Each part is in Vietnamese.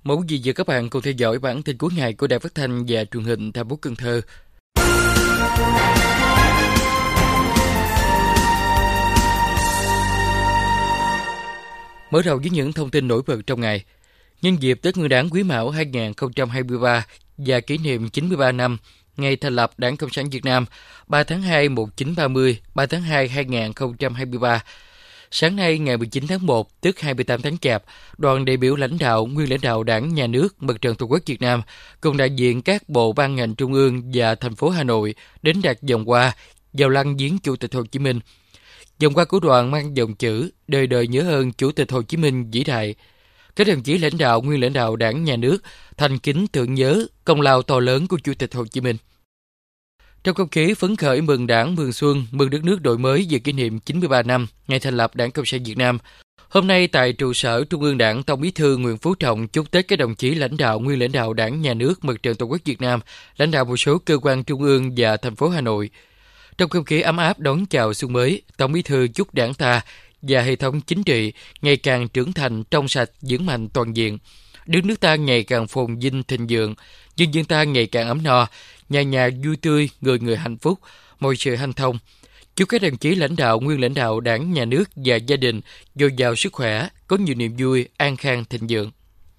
Mời quý vị và các bạn cùng theo dõi bản tin cuối ngày của Đài Phát thanh và Truyền hình thành phố Cần Thơ. Mở đầu với những thông tin nổi bật trong ngày. Nhân dịp Tết Nguyên đán Quý Mão 2023 và kỷ niệm 93 năm ngày thành lập Đảng Cộng sản Việt Nam 3 tháng 2 1930, 3 tháng 2 2023. Sáng nay ngày 19 tháng 1, tức 28 tháng Chạp, đoàn đại biểu nguyên lãnh đạo Đảng, Nhà nước, Mặt trận Tổ quốc Việt Nam cùng đại diện các bộ ban ngành trung ương và thành phố Hà Nội đến đặt vòng hoa vào lăng viếng Chủ tịch Hồ Chí Minh. Vòng hoa của đoàn mang dòng chữ đời đời nhớ ơn Chủ tịch Hồ Chí Minh vĩ đại. Các đồng chí nguyên lãnh đạo Đảng, Nhà nước thành kính tưởng nhớ công lao to lớn của Chủ tịch Hồ Chí Minh. Trong không khí phấn khởi mừng Đảng, mừng Xuân, mừng đất nước đổi mới về kỷ niệm 93 năm ngày thành lập Đảng Cộng sản Việt Nam, hôm nay tại trụ sở Trung ương Đảng, Tổng Bí thư Nguyễn Phú Trọng chúc Tết các đồng chí nguyên lãnh đạo Đảng, Nhà nước, Mặt trận Tổ quốc Việt Nam, lãnh đạo một số cơ quan trung ương và thành phố Hà Nội. Trong không khí ấm áp đón chào xuân mới, Tổng Bí thư chúc Đảng ta và hệ thống chính trị ngày càng trưởng thành, trong sạch, vững mạnh toàn diện. Đất nước ta ngày càng phồn vinh thịnh vượng, nhân dân ta ngày càng ấm no, nhà nhà vui tươi, người người hạnh phúc, mọi sự hanh thông. Chúc các đồng chí nguyên lãnh đạo Đảng, Nhà nước và gia đình dồi dào sức khỏe, có nhiều niềm vui, an khang thịnh vượng.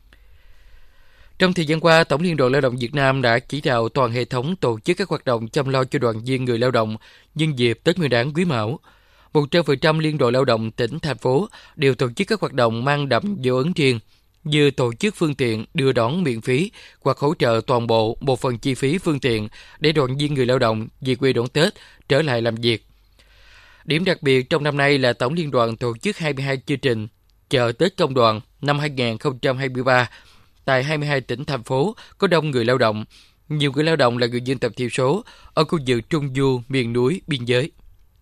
Trong thời gian qua, Tổng Liên đoàn Lao động Việt Nam đã chỉ đạo toàn hệ thống tổ chức các hoạt động chăm lo cho đoàn viên người lao động nhân dịp Tết Nguyên đán Quý Mão. 100% Liên đoàn Lao động tỉnh, thành phố đều tổ chức các hoạt động mang đậm dấu ấn riêng, như tổ chức phương tiện đưa đón miễn phí hoặc hỗ trợ toàn bộ một phần chi phí phương tiện để đoàn viên người lao động về quê đón Tết trở lại làm việc. Điểm đặc biệt trong năm nay là Tổng Liên đoàn tổ chức 22 chương trình chợ Tết công đoàn năm 2023 tại 22 tỉnh, thành phố có đông người lao động. Nhiều người lao động là người dân tộc thiểu số ở khu vực Trung Du, miền núi, biên giới.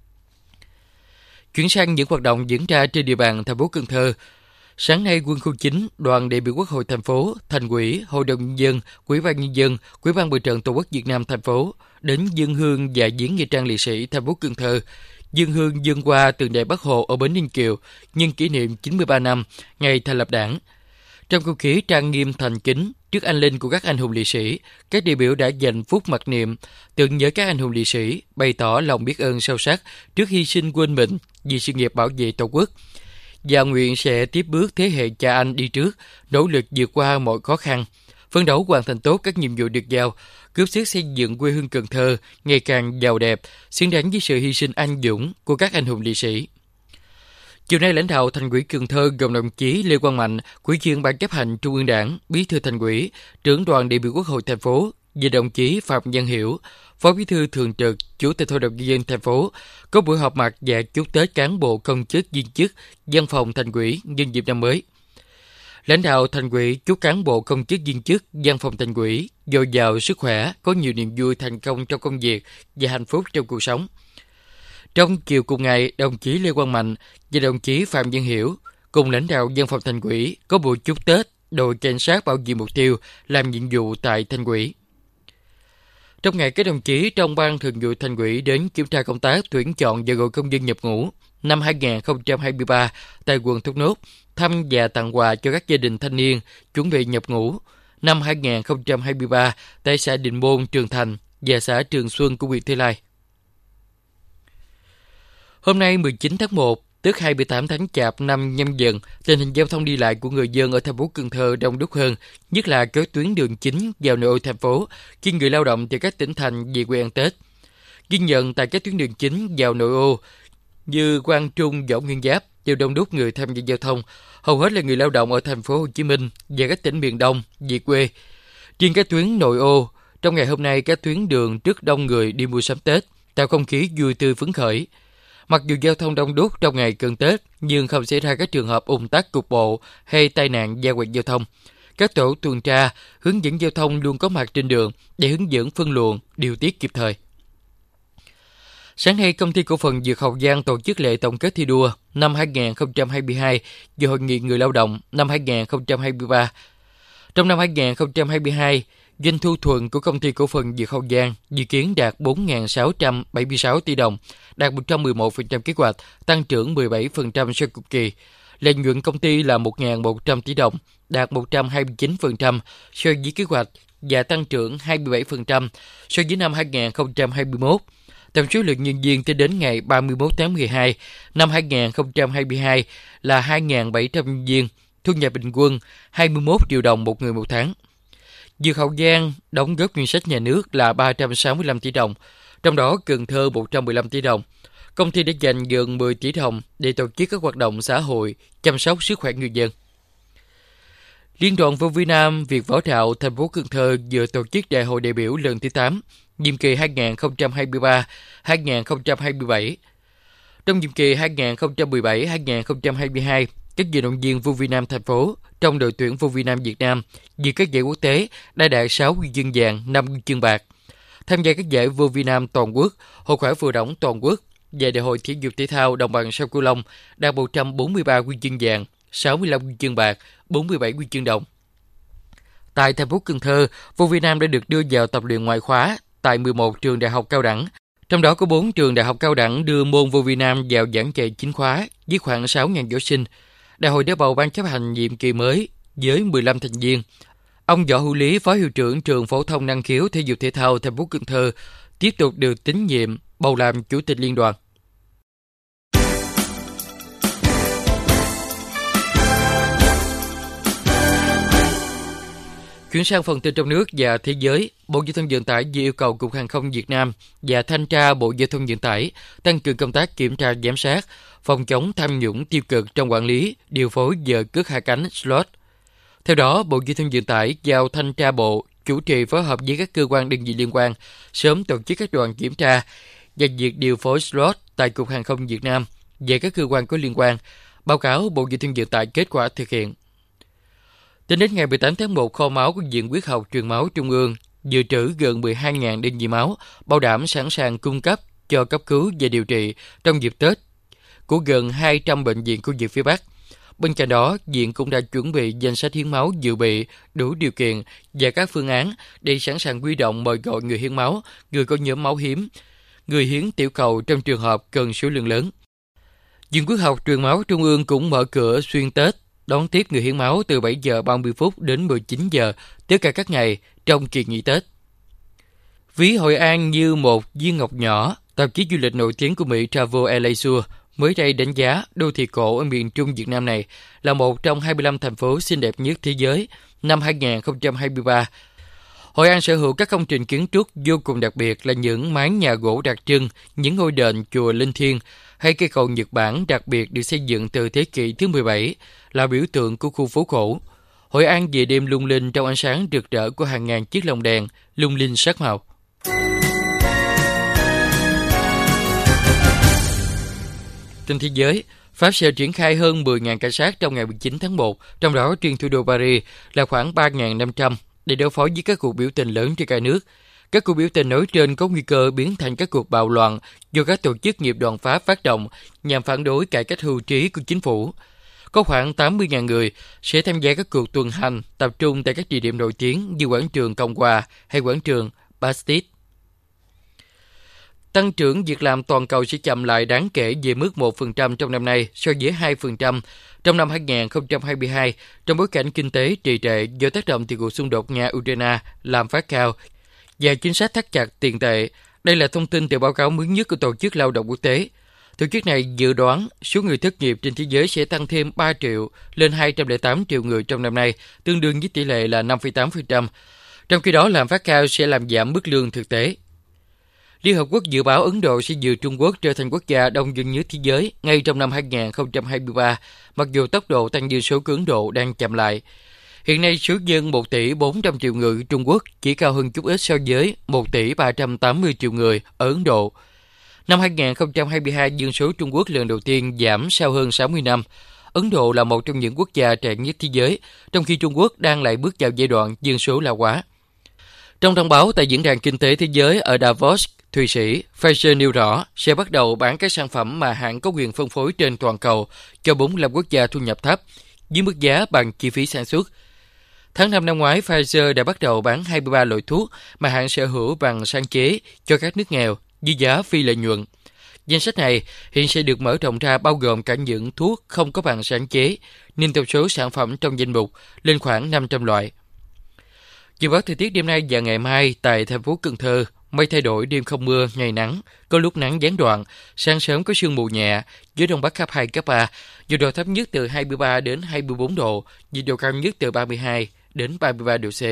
Chuyển sang những hoạt động diễn ra trên địa bàn thành phố Cần Thơ. Sáng nay, Quân khu 9, đoàn đại biểu Quốc hội thành phố, Thành ủy, Hội đồng nhân dân, Ủy ban nhân dân, Ủy ban Mặt trận Tổ quốc Việt Nam thành phố đến dâng hương và viếng nghĩa trang liệt sĩ thành phố Cần Thơ, dâng hương dâng hoa tượng đài Bác Hồ ở bến Ninh Kiều nhân kỷ niệm 93 năm ngày thành lập Đảng. Trong không khí trang nghiêm thành kính trước anh linh của các anh hùng liệt sĩ, các đại biểu đã dành phút mặc niệm tưởng nhớ các anh hùng liệt sĩ, bày tỏ lòng biết ơn sâu sắc trước hy sinh quên mình vì sự nghiệp bảo vệ Tổ quốc, và nguyện sẽ tiếp bước thế hệ cha anh đi trước, nỗ lực vượt qua mọi khó khăn, phấn đấu hoàn thành tốt các nhiệm vụ được giao, cướp sức xây dựng quê hương Cần Thơ ngày càng giàu đẹp, xứng đáng với sự hy sinh anh dũng của các anh hùng liệt sĩ. Chiều nay, lãnh đạo Thành ủy Cần Thơ gồm đồng chí Lê Quang Mạnh, Ủy viên Ban chấp hành Trung ương Đảng, Bí thư Thành ủy, trưởng đoàn đại biểu Quốc hội thành phố, và đồng chí Phạm Văn Hiểu, Phó Bí thư Thường trực, Chủ tịch Hội đồng nhân dân thành phố có buổi họp mặt và chúc Tết cán bộ công chức viên chức văn phòng Thành ủy nhân dịp năm mới. Lãnh đạo Thành ủy chúc cán bộ công chức viên chức văn phòng Thành ủy dồi dào sức khỏe, có nhiều niềm vui, thành công trong công việc và hạnh phúc trong cuộc sống. Trong chiều cùng ngày, đồng chí Lê Quang Mạnh và đồng chí Phạm Văn Hiểu cùng lãnh đạo văn phòng Thành ủy có buổi chúc Tết đội cảnh sát bảo vệ mục tiêu làm nhiệm vụ tại Thành ủy. Trong ngày, các đồng chí trong Ban Thường vụ Thành ủy đến kiểm tra công tác tuyển chọn và gọi công dân nhập ngũ năm 2023 tại quận Thốt Nốt, thăm và tặng quà cho các gia đình thanh niên chuẩn bị nhập ngũ năm 2023 tại xã Định Môn, Trường Thành và xã Trường Xuân của huyện Thới Lai. Hôm nay 19 tháng 1, tức 28 tháng Chạp năm Nhâm Dần, tình hình giao thông đi lại của người dân ở thành phố Cần Thơ đông đúc hơn, nhất là các tuyến đường chính vào nội ô thành phố khi người lao động từ các tỉnh thành về quê ăn Tết. Ghi nhận tại các tuyến đường chính vào nội ô như Quang Trung, Võ Nguyên Giáp đều đông đúc người tham gia giao thông, hầu hết là người lao động ở thành phố Hồ Chí Minh và các tỉnh miền Đông về quê. Riêng các tuyến nội ô, trong ngày hôm nay các tuyến đường rất đông người đi mua sắm Tết, tạo không khí vui tươi phấn khởi. Mặc dù giao thông đông đúc trong ngày cận Tết, nhưng không xảy ra các trường hợp ùn tắc cục bộ hay tai nạn va quẹt giao thông. Các tổ tuần tra, hướng dẫn giao thông luôn có mặt trên đường để hướng dẫn phân luồng, điều tiết kịp thời. Sáng nay, Công ty Cổ phần Dược Hậu Giang tổ chức lễ tổng kết thi đua năm 2022 và Hội nghị người lao động năm 2023. Trong năm 2022, doanh thu thuần của Công ty Cổ phần Dược Hậu Giang dự kiến đạt 4.676 tỷ đồng, đạt 111% kế hoạch, tăng trưởng 17% so với cùng kỳ. Lợi nhuận công ty là 1.100 tỷ đồng, đạt 129% so với kế hoạch và tăng trưởng 27% so với năm 2021. Tổng số lượng nhân viên tính đến ngày 31 tháng 12 năm 2022 là 2.700 nhân viên, thu nhập bình quân 21 triệu đồng một người một tháng. Dược Hậu Giang đóng góp ngân sách nhà nước là 365 tỷ đồng, trong đó Cần Thơ 115 tỷ đồng. Công ty đã dành gần 10 tỷ đồng để tổ chức các hoạt động xã hội, chăm sóc sức khỏe người dân. Liên đoàn vô vi Nam Việt Võ Đạo thành phố Cần Thơ vừa tổ chức Đại hội đại biểu lần thứ 8, nhiệm kỳ 2023-2027. Trong nhiệm kỳ 2017-2022, các vận động viên vô vi Nam thành phố trong đội tuyển vô vi Nam Việt Nam dự các giải quốc tế đã đạt 6 huy chương vàng, 5 huy chương bạc. Tham gia các giải vô vi Nam toàn quốc, hội khỏe phù đổng toàn quốc và Đại hội thể dục thể thao đồng bằng sông Cửu Long đạt 143 huy chương vàng, 65 huy chương bạc, 47 huy chương đồng. Tại thành phố Cần Thơ, vô vi Nam đã được đưa vào tập luyện ngoại khóa tại 11 trường đại học cao đẳng. Trong đó có 4 trường đại học cao đẳng đưa môn vô vi Nam vào giảng dạy chính khóa với khoảng 6.000 võ sinh. Đại hội đã bầu ban chấp hành nhiệm kỳ mới với 15 thành viên. Ông Võ Hữu Lý, Phó Hiệu trưởng Trường Phổ thông Năng khiếu Thể dục Thể thao thành phố Cần Thơ, tiếp tục được tín nhiệm bầu làm Chủ tịch Liên đoàn. Chuyển sang phần tin trong nước và thế giới, Bộ Giao thông Vận tải vừa yêu cầu Cục Hàng không Việt Nam và Thanh tra Bộ Giao thông Vận tải tăng cường công tác kiểm tra giám sát, phòng chống tham nhũng tiêu cực trong quản lý, điều phối giờ cất hạ cánh slot. Theo đó, Bộ Giao thông Vận tải giao Thanh tra Bộ chủ trì phối hợp với các cơ quan đơn vị liên quan sớm tổ chức các đoàn kiểm tra và việc điều phối slot tại Cục Hàng không Việt Nam về các cơ quan có liên quan, báo cáo Bộ Giao thông Vận tải kết quả thực hiện. Tính đến ngày 18 tháng 1, kho máu của Viện Huyết học Truyền máu Trung ương dự trữ gần 12.000 đơn vị máu, bảo đảm sẵn sàng cung cấp cho cấp cứu và điều trị trong dịp Tết của gần 200 bệnh viện khu vực phía Bắc. Bên cạnh đó, Viện cũng đã chuẩn bị danh sách hiến máu dự bị đủ điều kiện và các phương án để sẵn sàng huy động mời gọi người hiến máu, người có nhóm máu hiếm, người hiến tiểu cầu trong trường hợp cần số lượng lớn. Viện Huyết học Truyền máu Trung ương cũng mở cửa xuyên Tết, đón tiếp người hiến máu từ 7 giờ 30 phút đến 19 giờ tất cả các ngày trong kỳ nghỉ Tết. Ví Hội An như một viên ngọc nhỏ, tạp chí du lịch nổi tiếng của Mỹ Travel Leisure mới đây đánh giá đô thị cổ ở miền Trung Việt Nam này là một trong 25 thành phố xinh đẹp nhất thế giới năm 2023. Hội An sở hữu các công trình kiến trúc vô cùng đặc biệt là những mái nhà gỗ đặc trưng, những ngôi đền chùa linh thiêng hay cây cầu Nhật Bản đặc biệt được xây dựng từ thế kỷ thứ 17 là biểu tượng của khu phố cổ. Hội An về đêm lung linh trong ánh sáng rực rỡ của hàng ngàn chiếc lồng đèn lung linh sắc màu. Tin thế giới, Pháp sẽ triển khai hơn 10.000 cảnh sát trong ngày 19 tháng 1, trong đó riêng thủ đô Paris là khoảng 3.500 để đối phó với các cuộc biểu tình lớn trên cả nước. Các cuộc biểu tình nói trên có nguy cơ biến thành các cuộc bạo loạn do các tổ chức nghiệp đoàn Pháp phát động nhằm phản đối cải cách hưu trí của chính phủ. Có khoảng 80.000 người sẽ tham gia các cuộc tuần hành tập trung tại các địa điểm nổi tiếng như quảng trường Cộng hòa hay quảng trường Bastille. Tăng trưởng việc làm toàn cầu sẽ chậm lại đáng kể về mức 1% trong năm nay so với 2% trong năm 2022 trong bối cảnh kinh tế trì trệ do tác động từ cuộc xung đột Nga-Ukraine làm phát cao và chính sách thắt chặt tiền tệ. Đây là thông tin từ báo cáo mới nhất của Tổ chức Lao động Quốc tế. Tổ chức này dự đoán số người thất nghiệp trên thế giới sẽ tăng thêm 3 triệu lên 208 triệu người trong năm nay, tương đương với tỷ lệ là 5,8%. Trong khi đó, lạm phát cao sẽ làm giảm mức lương thực tế. Liên Hợp Quốc dự báo Ấn Độ sẽ dự Trung Quốc trở thành quốc gia đông dân nhất thế giới ngay trong năm 2023, mặc dù tốc độ tăng dân số của Ấn Độ đang chậm lại. Hiện nay, số dân 1 tỷ 400 triệu người Trung Quốc chỉ cao hơn chút ít so với 1 tỷ 380 triệu người ở Ấn Độ. Năm 2022, dân số Trung Quốc lần đầu tiên giảm sau hơn 60 năm. Ấn Độ là một trong những quốc gia trẻ nhất thế giới, trong khi Trung Quốc đang lại bước vào giai đoạn dân số lão hóa. Trong thông báo tại Diễn đàn Kinh tế Thế giới ở Davos, Thụy Sĩ, Pfizer nêu rõ sẽ bắt đầu bán các sản phẩm mà hãng có quyền phân phối trên toàn cầu cho 45 quốc gia thu nhập thấp, với mức giá bằng chi phí sản xuất. Tháng 5 năm ngoái, Pfizer đã bắt đầu bán 23 loại thuốc mà hãng sở hữu bằng sáng chế cho các nước nghèo với giá phi lợi nhuận. Danh sách này hiện sẽ được mở rộng ra bao gồm cả những thuốc không có bằng sáng chế, nâng tổng số sản phẩm trong danh mục lên khoảng 500 loại. Dự báo thời tiết đêm nay và ngày mai tại thành phố Cần Thơ, mây thay đổi, đêm không mưa, ngày nắng, có lúc nắng gián đoạn, sáng sớm có sương mù nhẹ, gió đông bắc cấp 2, cấp 3, nhiệt độ thấp nhất từ 23 đến 24 độ, nhiệt độ cao nhất từ 32 đến 33 độ C.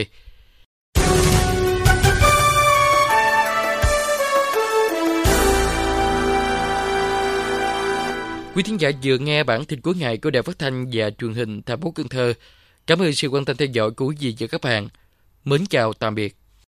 Quý thính giả vừa nghe bản tin cuối ngày của Đài Phát thanh và Truyền hình thành phố Cần Thơ. Cảm ơn sự quan tâm theo dõi của quý vị và các bạn. Mến chào tạm biệt.